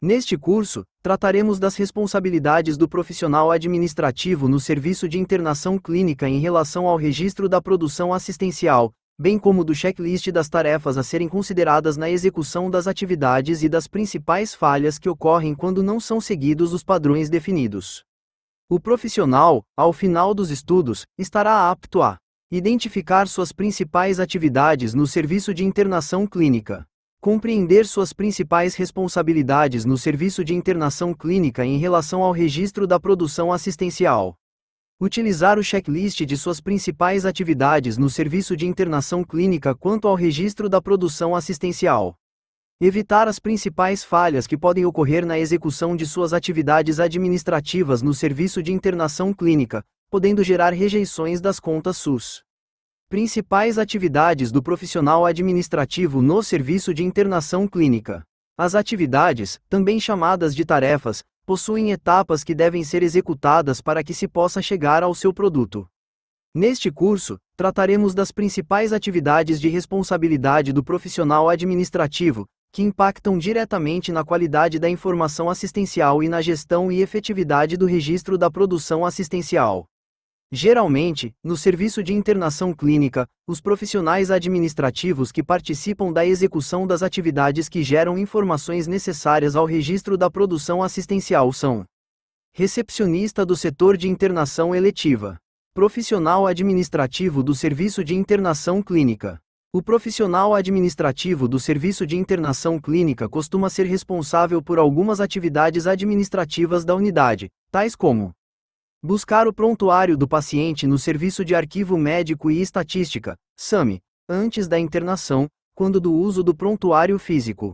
Neste curso, trataremos das responsabilidades do profissional administrativo no serviço de internação clínica em relação ao registro da produção assistencial, bem como do checklist das tarefas a serem consideradas na execução das atividades e das principais falhas que ocorrem quando não são seguidos os padrões definidos. O profissional, ao final dos estudos, estará apto a identificar suas principais atividades no serviço de internação clínica, compreender suas principais responsabilidades no serviço de internação clínica em relação ao registro da produção assistencial, utilizar o checklist de suas principais atividades no serviço de internação clínica quanto ao registro da produção assistencial, evitar as principais falhas que podem ocorrer na execução de suas atividades administrativas no serviço de internação clínica, podendo gerar rejeições das contas SUS. Principais atividades do profissional administrativo no serviço de internação clínica. As atividades, também chamadas de tarefas, possuem etapas que devem ser executadas para que se possa chegar ao seu produto. Neste curso, trataremos das principais atividades de responsabilidade do profissional administrativo, que impactam diretamente na qualidade da informação assistencial e na gestão e efetividade do registro da produção assistencial. Geralmente, no serviço de internação clínica, os profissionais administrativos que participam da execução das atividades que geram informações necessárias ao registro da produção assistencial são: recepcionista do setor de internação eletiva, profissional administrativo do serviço de internação clínica. O profissional administrativo do serviço de internação clínica costuma ser responsável por algumas atividades administrativas da unidade, tais como buscar o prontuário do paciente no Serviço de Arquivo Médico e Estatística, SAMI, antes da internação, quando do uso do prontuário físico.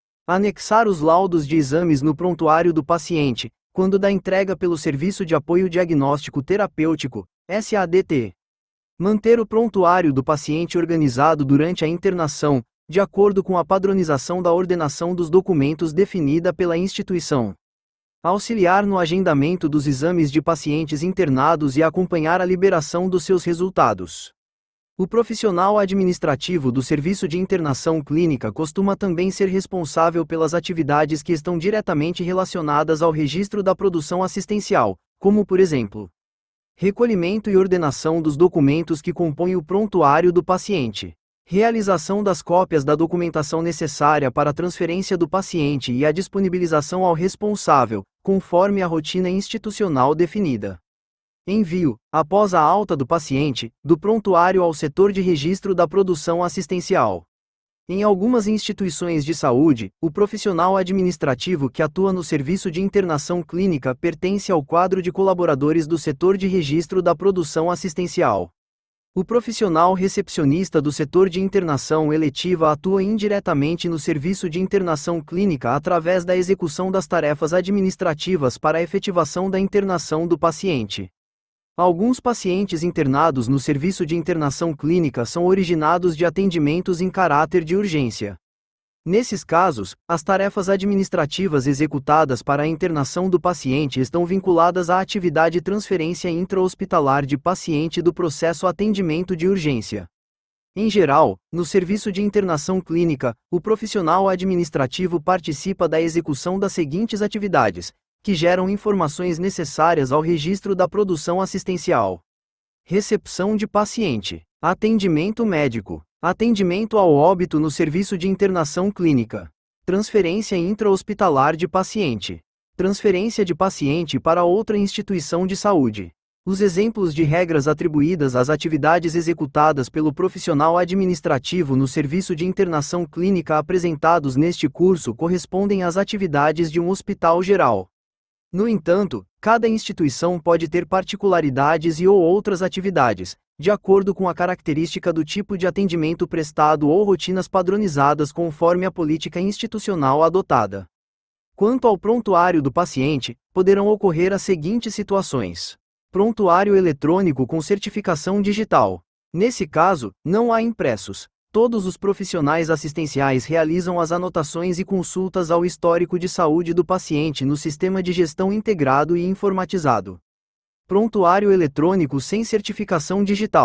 Anexar os laudos de exames no prontuário do paciente, quando da entrega pelo Serviço de Apoio Diagnóstico Terapêutico, SADT. Manter o prontuário do paciente organizado durante a internação, de acordo com a padronização da ordenação dos documentos definida pela instituição. Auxiliar no agendamento dos exames de pacientes internados e acompanhar a liberação dos seus resultados. O profissional administrativo do serviço de internação clínica costuma também ser responsável pelas atividades que estão diretamente relacionadas ao registro da produção assistencial, como por exemplo, recolhimento e ordenação dos documentos que compõem o prontuário do paciente. Realização das cópias da documentação necessária para a transferência do paciente e a disponibilização ao responsável, conforme a rotina institucional definida. Envio, após a alta do paciente, do prontuário ao setor de registro da produção assistencial. Em algumas instituições de saúde, o profissional administrativo que atua no serviço de internação clínica pertence ao quadro de colaboradores do setor de registro da produção assistencial. O profissional recepcionista do setor de internação eletiva atua indiretamente no serviço de internação clínica através da execução das tarefas administrativas para a efetivação da internação do paciente. Alguns pacientes internados no serviço de internação clínica são originados de atendimentos em caráter de urgência. Nesses casos, as tarefas administrativas executadas para a internação do paciente estão vinculadas à atividade transferência intra-hospitalar de paciente do processo atendimento de urgência. Em geral, no serviço de internação clínica, o profissional administrativo participa da execução das seguintes atividades, que geram informações necessárias ao registro da produção assistencial: recepção de paciente, atendimento médico, atendimento ao óbito no serviço de internação clínica, transferência intra-hospitalar de paciente, transferência de paciente para outra instituição de saúde. Os exemplos de regras atribuídas às atividades executadas pelo profissional administrativo no serviço de internação clínica apresentados neste curso correspondem às atividades de um hospital geral. No entanto, cada instituição pode ter particularidades e ou outras atividades, de acordo com a característica do tipo de atendimento prestado ou rotinas padronizadas conforme a política institucional adotada. Quanto ao prontuário do paciente, poderão ocorrer as seguintes situações: prontuário eletrônico com certificação digital. Nesse caso, não há impressos. Todos os profissionais assistenciais realizam as anotações e consultas ao histórico de saúde do paciente no sistema de gestão integrado e informatizado. Prontuário eletrônico sem certificação digital.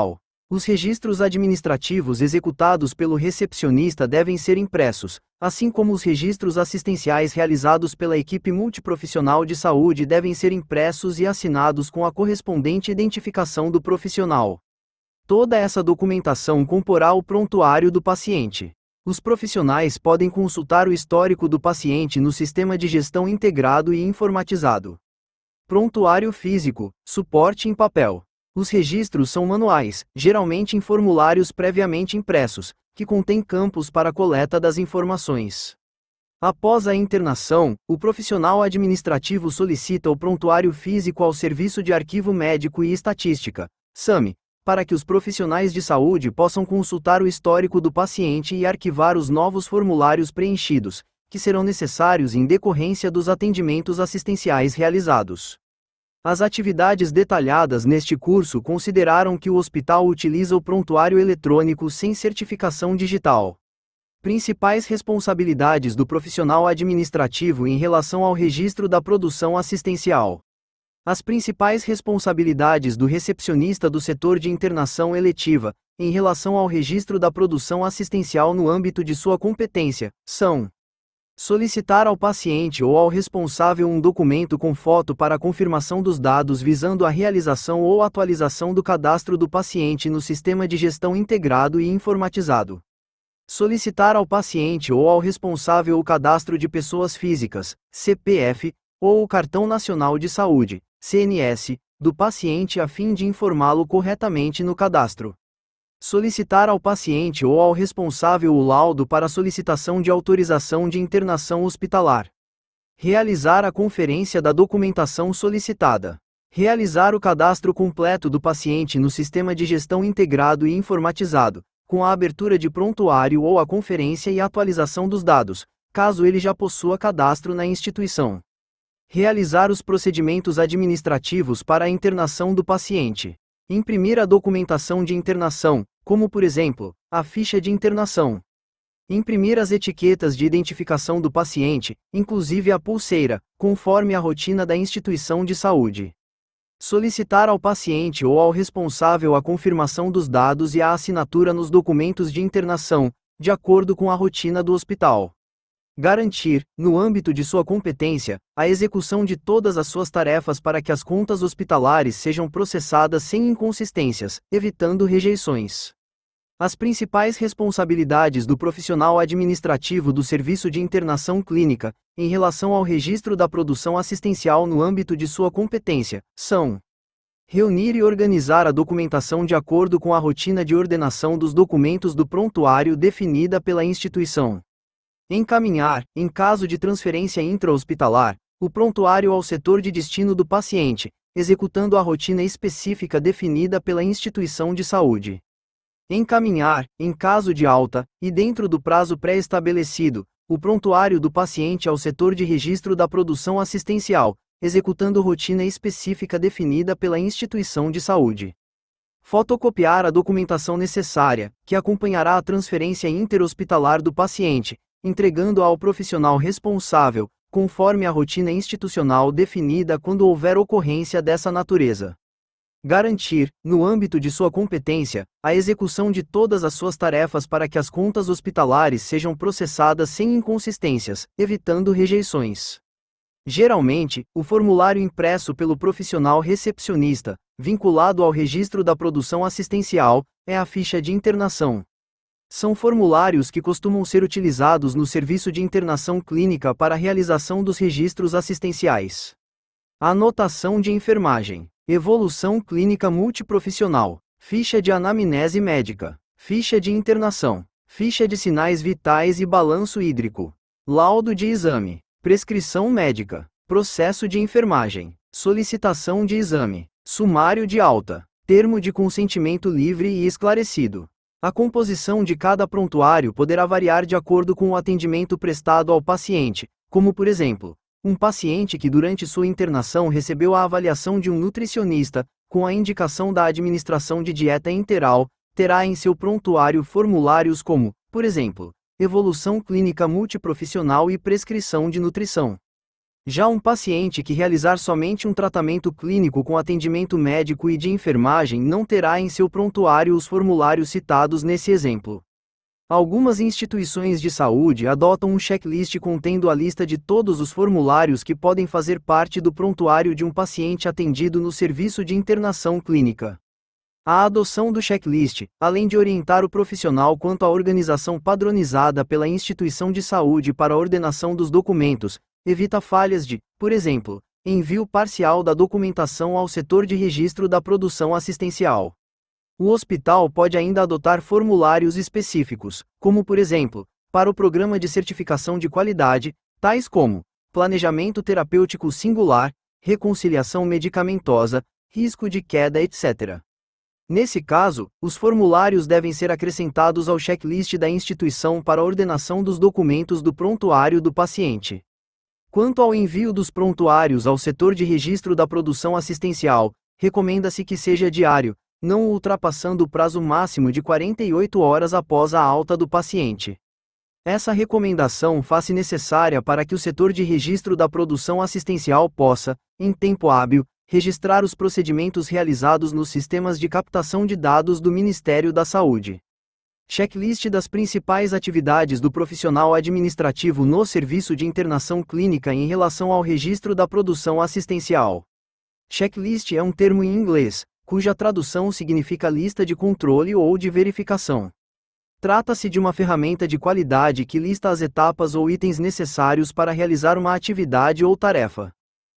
Os registros administrativos executados pelo recepcionista devem ser impressos, assim como os registros assistenciais realizados pela equipe multiprofissional de saúde devem ser impressos e assinados com a correspondente identificação do profissional. Toda essa documentação comporá o prontuário do paciente. Os profissionais podem consultar o histórico do paciente no sistema de gestão integrado e informatizado. Prontuário físico, suporte em papel. Os registros são manuais, geralmente em formulários previamente impressos, que contêm campos para a coleta das informações. Após a internação, o profissional administrativo solicita o prontuário físico ao Serviço de Arquivo Médico e Estatística, SAME, para que os profissionais de saúde possam consultar o histórico do paciente e arquivar os novos formulários preenchidos, que serão necessários em decorrência dos atendimentos assistenciais realizados. As atividades detalhadas neste curso consideraram que o hospital utiliza o prontuário eletrônico sem certificação digital. Principais responsabilidades do profissional administrativo em relação ao registro da produção assistencial. As principais responsabilidades do recepcionista do setor de internação eletiva, em relação ao registro da produção assistencial no âmbito de sua competência, são: solicitar ao paciente ou ao responsável um documento com foto para a confirmação dos dados visando a realização ou atualização do cadastro do paciente no sistema de gestão integrado e informatizado. Solicitar ao paciente ou ao responsável o cadastro de pessoas físicas, CPF, ou o Cartão Nacional de Saúde, CNS, do paciente a fim de informá-lo corretamente no cadastro. Solicitar ao paciente ou ao responsável o laudo para solicitação de autorização de internação hospitalar. Realizar a conferência da documentação solicitada. Realizar o cadastro completo do paciente no sistema de gestão integrado e informatizado, com a abertura de prontuário ou a conferência e atualização dos dados, caso ele já possua cadastro na instituição. Realizar os procedimentos administrativos para a internação do paciente. Imprimir a documentação de internação, como por exemplo, a ficha de internação. Imprimir as etiquetas de identificação do paciente, inclusive a pulseira, conforme a rotina da instituição de saúde. Solicitar ao paciente ou ao responsável a confirmação dos dados e a assinatura nos documentos de internação, de acordo com a rotina do hospital. Garantir, no âmbito de sua competência, a execução de todas as suas tarefas para que as contas hospitalares sejam processadas sem inconsistências, evitando rejeições. As principais responsabilidades do profissional administrativo do Serviço de Internação Clínica, em relação ao registro da produção assistencial no âmbito de sua competência, são: reunir e organizar a documentação de acordo com a rotina de ordenação dos documentos do prontuário definida pela instituição. Encaminhar, em caso de transferência intra-hospitalar, o prontuário ao setor de destino do paciente, executando a rotina específica definida pela instituição de saúde. Encaminhar, em caso de alta, e dentro do prazo pré-estabelecido, o prontuário do paciente ao setor de registro da produção assistencial, executando rotina específica definida pela instituição de saúde. Fotocopiar a documentação necessária, que acompanhará a transferência interhospitalar do paciente, entregando-a ao profissional responsável, conforme a rotina institucional definida quando houver ocorrência dessa natureza. Garantir, no âmbito de sua competência, a execução de todas as suas tarefas para que as contas hospitalares sejam processadas sem inconsistências, evitando rejeições. Geralmente, o formulário impresso pelo profissional recepcionista, vinculado ao registro da produção assistencial, é a ficha de internação. São formulários que costumam ser utilizados no serviço de internação clínica para a realização dos registros assistenciais. Anotação de enfermagem, evolução clínica multiprofissional, ficha de anamnese médica, ficha de internação, ficha de sinais vitais e balanço hídrico, laudo de exame, prescrição médica, processo de enfermagem, solicitação de exame, sumário de alta, termo de consentimento livre e esclarecido. A composição de cada prontuário poderá variar de acordo com o atendimento prestado ao paciente, como por exemplo, um paciente que durante sua internação recebeu a avaliação de um nutricionista, com a indicação da administração de dieta enteral, terá em seu prontuário formulários como, por exemplo, evolução clínica multiprofissional e prescrição de nutrição. Já um paciente que realizar somente um tratamento clínico com atendimento médico e de enfermagem não terá em seu prontuário os formulários citados nesse exemplo. Algumas instituições de saúde adotam um checklist contendo a lista de todos os formulários que podem fazer parte do prontuário de um paciente atendido no serviço de internação clínica. A adoção do checklist, além de orientar o profissional quanto à organização padronizada pela instituição de saúde para a ordenação dos documentos, evita falhas de, por exemplo, envio parcial da documentação ao setor de registro da produção assistencial. O hospital pode ainda adotar formulários específicos, como por exemplo, para o programa de certificação de qualidade, tais como planejamento terapêutico singular, reconciliação medicamentosa, risco de queda, etc. Nesse caso, os formulários devem ser acrescentados ao checklist da instituição para a ordenação dos documentos do prontuário do paciente. Quanto ao envio dos prontuários ao setor de registro da produção assistencial, recomenda-se que seja diário, não ultrapassando o prazo máximo de 48 horas após a alta do paciente. Essa recomendação faz-se necessária para que o setor de registro da produção assistencial possa, em tempo hábil, registrar os procedimentos realizados nos sistemas de captação de dados do Ministério da Saúde. Checklist das principais atividades do profissional administrativo no serviço de internação clínica em relação ao registro da produção assistencial. Checklist é um termo em inglês, cuja tradução significa lista de controle ou de verificação. Trata-se de uma ferramenta de qualidade que lista as etapas ou itens necessários para realizar uma atividade ou tarefa.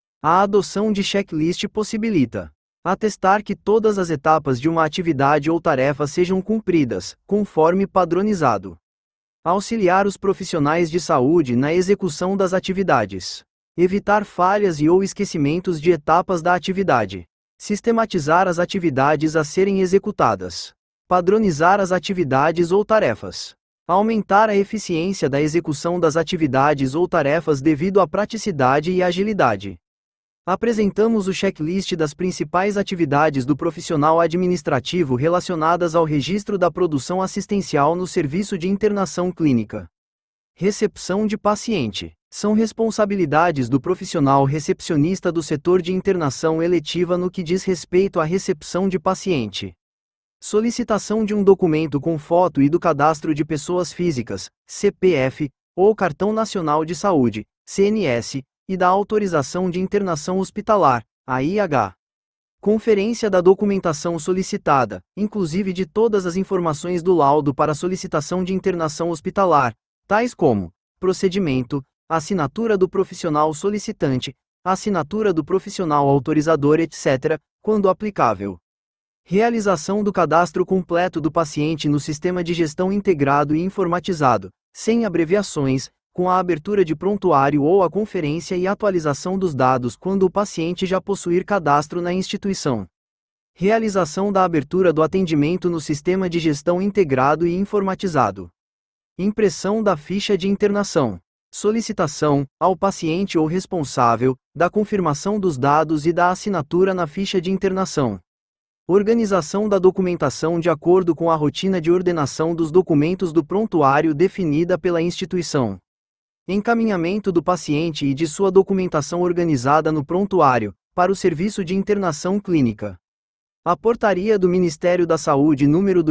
A adoção de checklist possibilita atestar que todas as etapas de uma atividade ou tarefa sejam cumpridas, conforme padronizado. Auxiliar os profissionais de saúde na execução das atividades. Evitar falhas e ou esquecimentos de etapas da atividade. Sistematizar as atividades a serem executadas. Padronizar as atividades ou tarefas. Aumentar a eficiência da execução das atividades ou tarefas devido à praticidade e agilidade. Apresentamos o checklist das principais atividades do profissional administrativo relacionadas ao registro da produção assistencial no serviço de internação clínica. Recepção de paciente. São responsabilidades do profissional recepcionista do setor de internação eletiva no que diz respeito à recepção de paciente. Solicitação de um documento com foto e do cadastro de pessoas físicas, CPF, ou Cartão Nacional de Saúde, CNS, e da autorização de internação hospitalar, AIH. Conferência da documentação solicitada, inclusive de todas as informações do laudo para solicitação de internação hospitalar, tais como procedimento, assinatura do profissional solicitante, assinatura do profissional autorizador, etc., quando aplicável. Realização do cadastro completo do paciente no Sistema de Gestão Integrado e Informatizado, sem abreviações, com a abertura de prontuário ou a conferência e atualização dos dados quando o paciente já possuir cadastro na instituição. Realização da abertura do atendimento no Sistema de Gestão Integrado e Informatizado. Impressão da ficha de internação. Solicitação, ao paciente ou responsável, da confirmação dos dados e da assinatura na ficha de internação. Organização da documentação de acordo com a rotina de ordenação dos documentos do prontuário definida pela instituição. Encaminhamento do paciente e de sua documentação organizada no prontuário, para o serviço de internação clínica. A Portaria do Ministério da Saúde número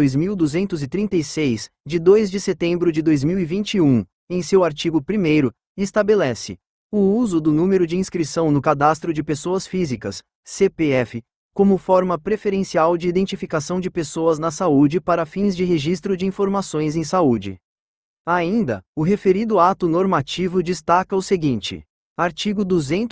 2236, de 2 de setembro de 2021, em seu artigo 1º, estabelece o uso do número de inscrição no Cadastro de Pessoas Físicas, CPF, como forma preferencial de identificação de pessoas na saúde para fins de registro de informações em saúde. Ainda, o referido ato normativo destaca o seguinte: artigo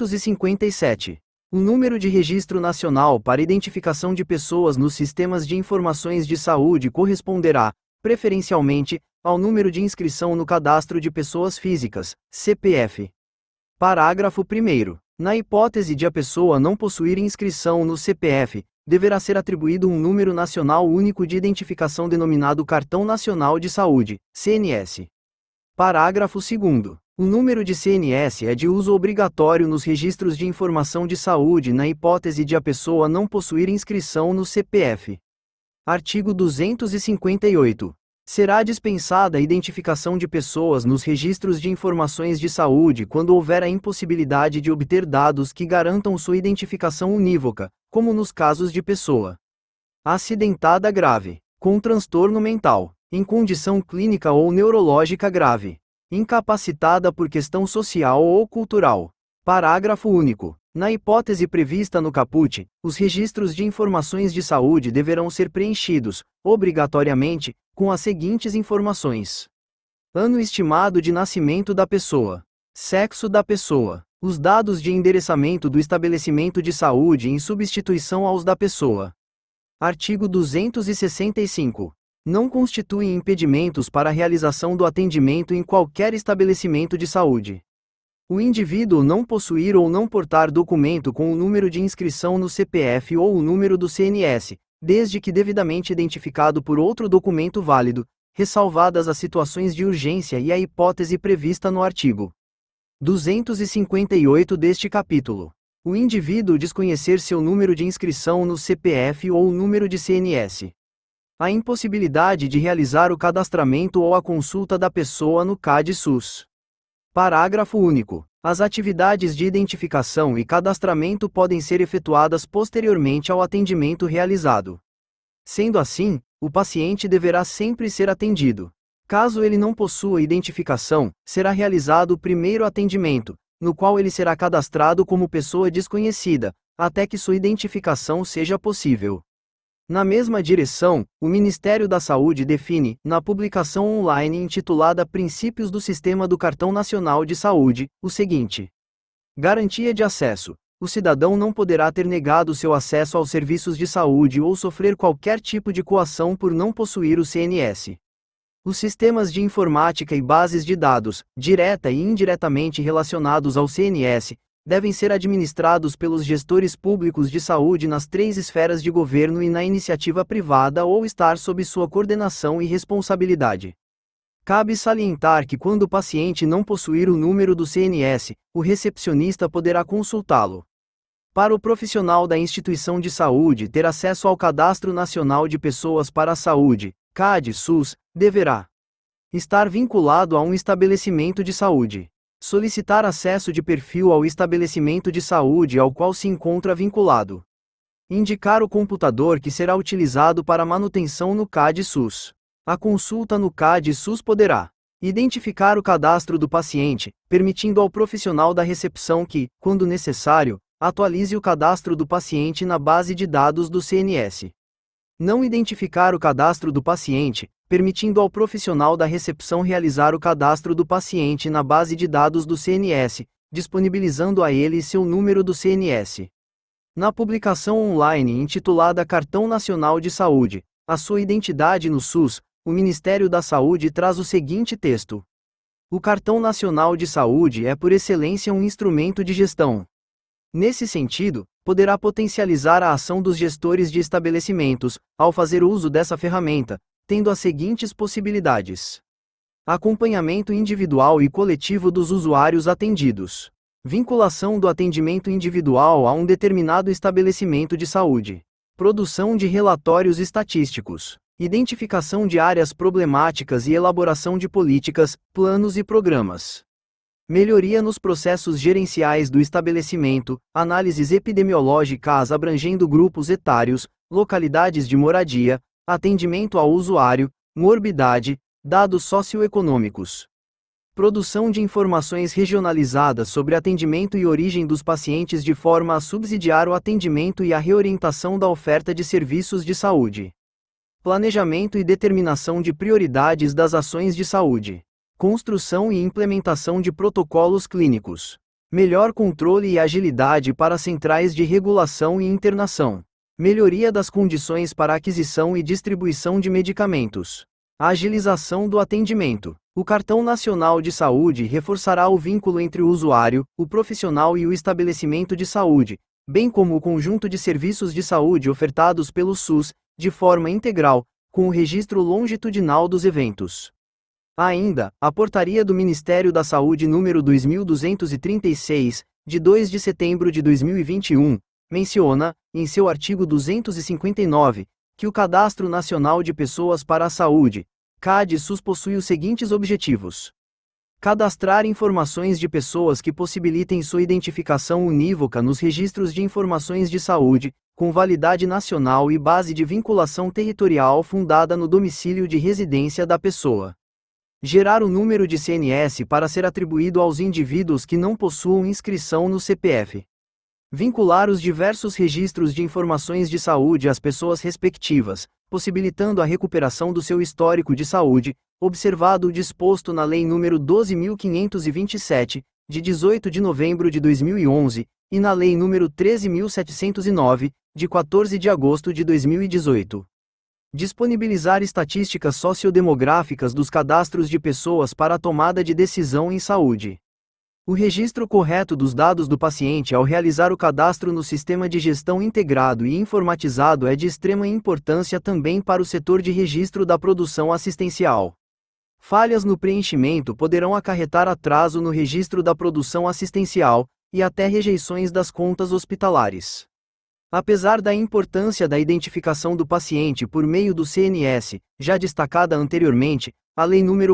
257. O número de registro nacional para identificação de pessoas nos sistemas de informações de saúde corresponderá, preferencialmente, ao número de inscrição no Cadastro de Pessoas Físicas, CPF. Parágrafo 1º. Na hipótese de a pessoa não possuir inscrição no CPF, deverá ser atribuído um número nacional único de identificação denominado Cartão Nacional de Saúde, CNS. Parágrafo 2º. O número de CNS é de uso obrigatório nos registros de informação de saúde na hipótese de a pessoa não possuir inscrição no CPF. Artigo 258. Será dispensada a identificação de pessoas nos registros de informações de saúde quando houver a impossibilidade de obter dados que garantam sua identificação unívoca, como nos casos de pessoa acidentada grave, com transtorno mental, em condição clínica ou neurológica grave, incapacitada por questão social ou cultural. Parágrafo único. Na hipótese prevista no caput, os registros de informações de saúde deverão ser preenchidos, obrigatoriamente, com as seguintes informações: ano estimado de nascimento da pessoa, sexo da pessoa, os dados de endereçamento do estabelecimento de saúde em substituição aos da pessoa. Artigo 265. Não constituem impedimentos para a realização do atendimento em qualquer estabelecimento de saúde o indivíduo não possuir ou não portar documento com o número de inscrição no CPF ou o número do CNS, desde que devidamente identificado por outro documento válido, ressalvadas as situações de urgência e a hipótese prevista no artigo 258 deste capítulo. O indivíduo desconhecer seu número de inscrição no CPF ou o número de CNS. A impossibilidade de realizar o cadastramento ou a consulta da pessoa no CAD-SUS. Parágrafo único. As atividades de identificação e cadastramento podem ser efetuadas posteriormente ao atendimento realizado. Sendo assim, o paciente deverá sempre ser atendido. Caso ele não possua identificação, será realizado o primeiro atendimento, no qual ele será cadastrado como pessoa desconhecida, até que sua identificação seja possível. Na mesma direção, o Ministério da Saúde define, na publicação online intitulada Princípios do Sistema do Cartão Nacional de Saúde, o seguinte: garantia de acesso. O cidadão não poderá ter negado seu acesso aos serviços de saúde ou sofrer qualquer tipo de coação por não possuir o CNS. Os sistemas de informática e bases de dados, direta e indiretamente relacionados ao CNS, devem ser administrados pelos gestores públicos de saúde nas 3 esferas de governo e na iniciativa privada ou estar sob sua coordenação e responsabilidade. Cabe salientar que quando o paciente não possuir o número do CNS, o recepcionista poderá consultá-lo. Para o profissional da instituição de saúde ter acesso ao Cadastro Nacional de Pessoas para a Saúde, CAD-SUS, deverá estar vinculado a um estabelecimento de saúde. Solicitar acesso de perfil ao estabelecimento de saúde ao qual se encontra vinculado. Indicar o computador que será utilizado para manutenção no CAD-SUS. A consulta no CAD-SUS poderá identificar o cadastro do paciente, permitindo ao profissional da recepção que, quando necessário, atualize o cadastro do paciente na base de dados do CNS. Não identificar o cadastro do paciente, permitindo ao profissional da recepção realizar o cadastro do paciente na base de dados do CNS, disponibilizando a ele seu número do CNS. Na publicação online intitulada Cartão Nacional de Saúde, a sua identidade no SUS, o Ministério da Saúde traz o seguinte texto: o Cartão Nacional de Saúde é por excelência um instrumento de gestão. Nesse sentido, poderá potencializar a ação dos gestores de estabelecimentos, ao fazer uso dessa ferramenta, tendo as seguintes possibilidades: acompanhamento individual e coletivo dos usuários atendidos, vinculação do atendimento individual a um determinado estabelecimento de saúde, produção de relatórios estatísticos, identificação de áreas problemáticas e elaboração de políticas, planos e programas. Melhoria nos processos gerenciais do estabelecimento, análises epidemiológicas abrangendo grupos etários, localidades de moradia, atendimento ao usuário, morbidade, dados socioeconômicos. Produção de informações regionalizadas sobre atendimento e origem dos pacientes de forma a subsidiar o atendimento e a reorientação da oferta de serviços de saúde. Planejamento e determinação de prioridades das ações de saúde. Construção e implementação de protocolos clínicos. Melhor controle e agilidade para centrais de regulação e internação. Melhoria das condições para aquisição e distribuição de medicamentos. Agilização do atendimento. O Cartão Nacional de Saúde reforçará o vínculo entre o usuário, o profissional e o estabelecimento de saúde, bem como o conjunto de serviços de saúde ofertados pelo SUS, de forma integral, com o registro longitudinal dos eventos. Ainda, a Portaria do Ministério da Saúde número 2236, de 2 de setembro de 2021, menciona, em seu artigo 259, que o Cadastro Nacional de Pessoas para a Saúde, CAD-SUS possui os seguintes objetivos: cadastrar informações de pessoas que possibilitem sua identificação unívoca nos registros de informações de saúde, com validade nacional e base de vinculação territorial fundada no domicílio de residência da pessoa. Gerar o número de CNS para ser atribuído aos indivíduos que não possuam inscrição no CPF. Vincular os diversos registros de informações de saúde às pessoas respectivas, possibilitando a recuperação do seu histórico de saúde, observado o disposto na Lei nº 12.527, de 18 de novembro de 2011, e na Lei nº 13.709, de 14 de agosto de 2018. Disponibilizar estatísticas sociodemográficas dos cadastros de pessoas para a tomada de decisão em saúde. O registro correto dos dados do paciente ao realizar o cadastro no Sistema de Gestão Integrado e Informatizado é de extrema importância também para o setor de registro da produção assistencial. Falhas no preenchimento poderão acarretar atraso no registro da produção assistencial, e até rejeições das contas hospitalares. Apesar da importância da identificação do paciente por meio do CNS, já destacada anteriormente, a Lei nº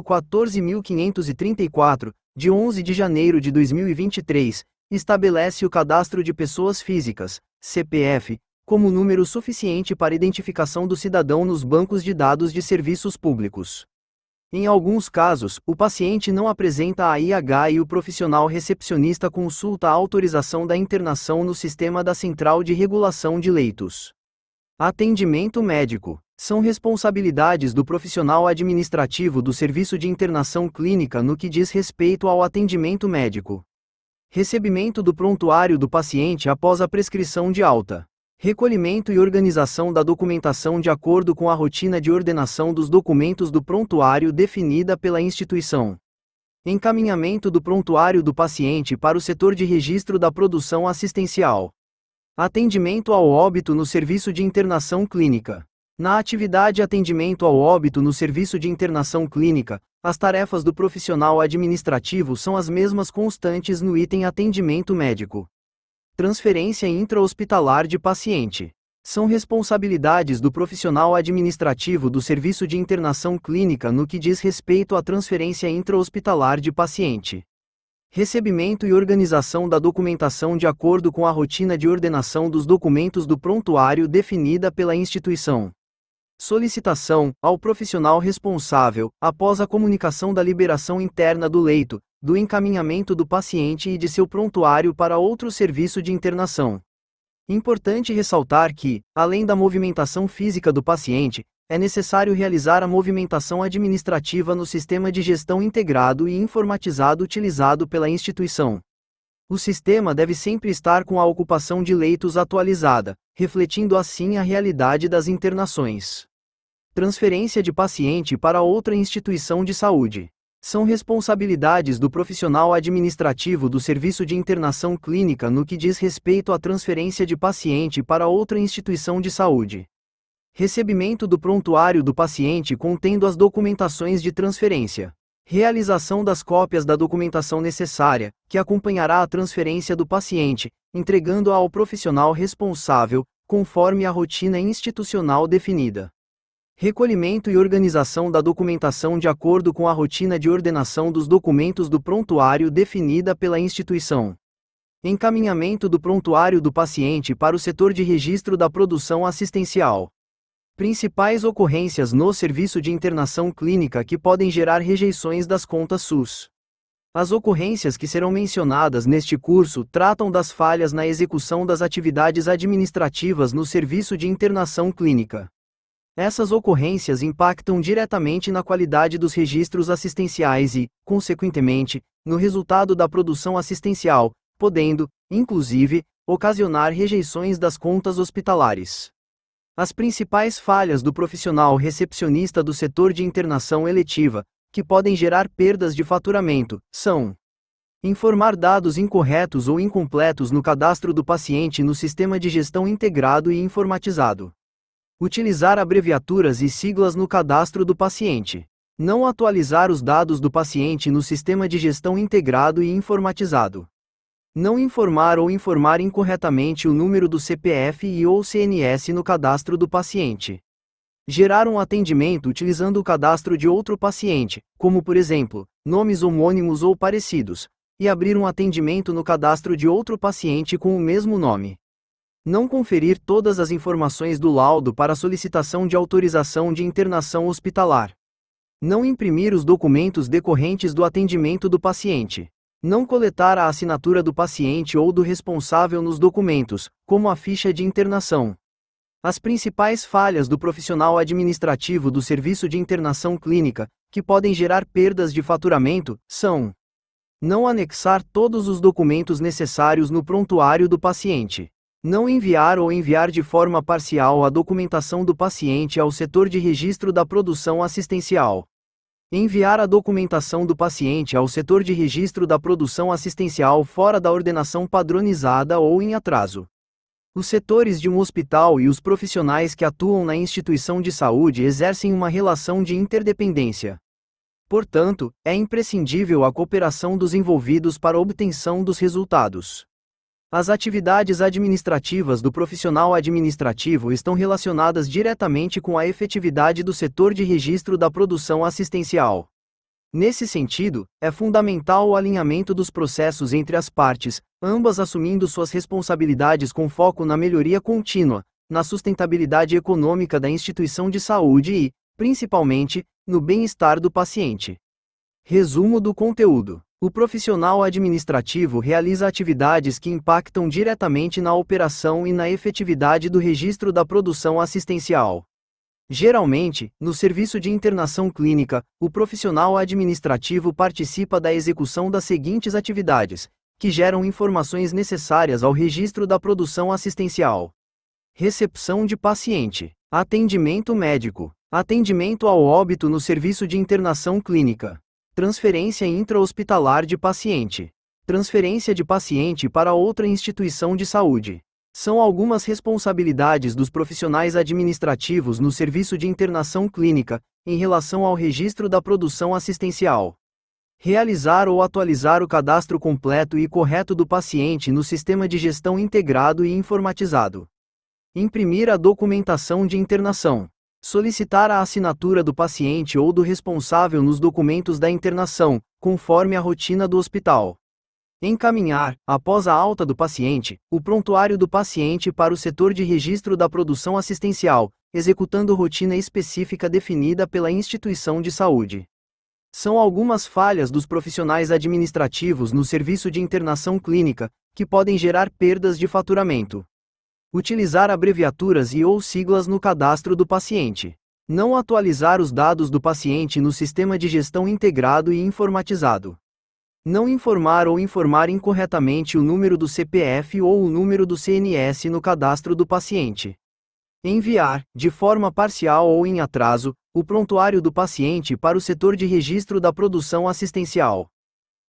14.534, de 11 de janeiro de 2023, estabelece o cadastro de pessoas físicas, CPF, como número suficiente para identificação do cidadão nos bancos de dados de serviços públicos. Em alguns casos, o paciente não apresenta a IH e o profissional recepcionista consulta a autorização da internação no sistema da Central de Regulação de Leitos. Atendimento médico. São responsabilidades do profissional administrativo do Serviço de Internação Clínica no que diz respeito ao atendimento médico. Recebimento do prontuário do paciente após a prescrição de alta. Recolhimento e organização da documentação de acordo com a rotina de ordenação dos documentos do prontuário definida pela instituição. Encaminhamento do prontuário do paciente para o setor de registro da produção assistencial. Atendimento ao óbito no serviço de internação clínica. Na atividade atendimento ao óbito no serviço de internação clínica, as tarefas do profissional administrativo são as mesmas constantes no item atendimento médico. Transferência intra-hospitalar de paciente. São responsabilidades do profissional administrativo do serviço de internação clínica no que diz respeito à transferência intra-hospitalar de paciente. Recebimento e organização da documentação de acordo com a rotina de ordenação dos documentos do prontuário definida pela instituição. Solicitação, ao profissional responsável, após a comunicação da liberação interna do leito, do encaminhamento do paciente e de seu prontuário para outro serviço de internação. Importante ressaltar que, além da movimentação física do paciente, é necessário realizar a movimentação administrativa no sistema de gestão integrado e informatizado utilizado pela instituição. O sistema deve sempre estar com a ocupação de leitos atualizada, refletindo assim a realidade das internações. Transferência de paciente para outra instituição de saúde. São responsabilidades do profissional administrativo do Serviço de Internação Clínica no que diz respeito à transferência de paciente para outra instituição de saúde. Recebimento do prontuário do paciente contendo as documentações de transferência. Realização das cópias da documentação necessária, que acompanhará a transferência do paciente, entregando-a ao profissional responsável, conforme a rotina institucional definida. Recolhimento e organização da documentação de acordo com a rotina de ordenação dos documentos do prontuário definida pela instituição. Encaminhamento do prontuário do paciente para o setor de registro da produção assistencial. Principais ocorrências no serviço de internação clínica que podem gerar rejeições das contas SUS. As ocorrências que serão mencionadas neste curso tratam das falhas na execução das atividades administrativas no serviço de internação clínica. Essas ocorrências impactam diretamente na qualidade dos registros assistenciais e, consequentemente, no resultado da produção assistencial, podendo, inclusive, ocasionar rejeições das contas hospitalares. As principais falhas do profissional recepcionista do setor de internação eletiva, que podem gerar perdas de faturamento, são: informar dados incorretos ou incompletos no cadastro do paciente no sistema de gestão integrado e informatizado. Utilizar abreviaturas e siglas no cadastro do paciente. Não atualizar os dados do paciente no sistema de gestão integrado e informatizado. Não informar ou informar incorretamente o número do CPF e ou CNS no cadastro do paciente. Gerar um atendimento utilizando o cadastro de outro paciente, como por exemplo, nomes homônimos ou parecidos, e abrir um atendimento no cadastro de outro paciente com o mesmo nome. Não conferir todas as informações do laudo para solicitação de autorização de internação hospitalar. Não imprimir os documentos decorrentes do atendimento do paciente. Não coletar a assinatura do paciente ou do responsável nos documentos, como a ficha de internação. As principais falhas do profissional administrativo do serviço de internação clínica, que podem gerar perdas de faturamento, são: não anexar todos os documentos necessários no prontuário do paciente. Não enviar ou enviar de forma parcial a documentação do paciente ao setor de registro da produção assistencial. Enviar a documentação do paciente ao setor de registro da produção assistencial fora da ordenação padronizada ou em atraso. Os setores de um hospital e os profissionais que atuam na instituição de saúde exercem uma relação de interdependência. Portanto, é imprescindível a cooperação dos envolvidos para a obtenção dos resultados. As atividades administrativas do profissional administrativo estão relacionadas diretamente com a efetividade do setor de registro da produção assistencial. Nesse sentido, é fundamental o alinhamento dos processos entre as partes, ambas assumindo suas responsabilidades com foco na melhoria contínua, na sustentabilidade econômica da instituição de saúde e, principalmente, no bem-estar do paciente. Resumo do conteúdo. O profissional administrativo realiza atividades que impactam diretamente na operação e na efetividade do registro da produção assistencial. Geralmente, no serviço de internação clínica, o profissional administrativo participa da execução das seguintes atividades, que geram informações necessárias ao registro da produção assistencial: recepção de paciente, atendimento médico, atendimento ao óbito no serviço de internação clínica, transferência intra-hospitalar de paciente, transferência de paciente para outra instituição de saúde. São algumas responsabilidades dos profissionais administrativos no serviço de internação clínica, em relação ao registro da produção assistencial. Realizar ou atualizar o cadastro completo e correto do paciente no sistema de gestão integrado e informatizado. Imprimir a documentação de internação. Solicitar a assinatura do paciente ou do responsável nos documentos da internação, conforme a rotina do hospital. Encaminhar, após a alta do paciente, o prontuário do paciente para o setor de registro da produção assistencial, executando rotina específica definida pela instituição de saúde. São algumas falhas dos profissionais administrativos no serviço de internação clínica, que podem gerar perdas de faturamento. Utilizar abreviaturas e ou siglas no cadastro do paciente. Não atualizar os dados do paciente no sistema de gestão integrado e informatizado. Não informar ou informar incorretamente o número do CPF ou o número do CNS no cadastro do paciente. Enviar, de forma parcial ou em atraso, o prontuário do paciente para o setor de registro da produção assistencial.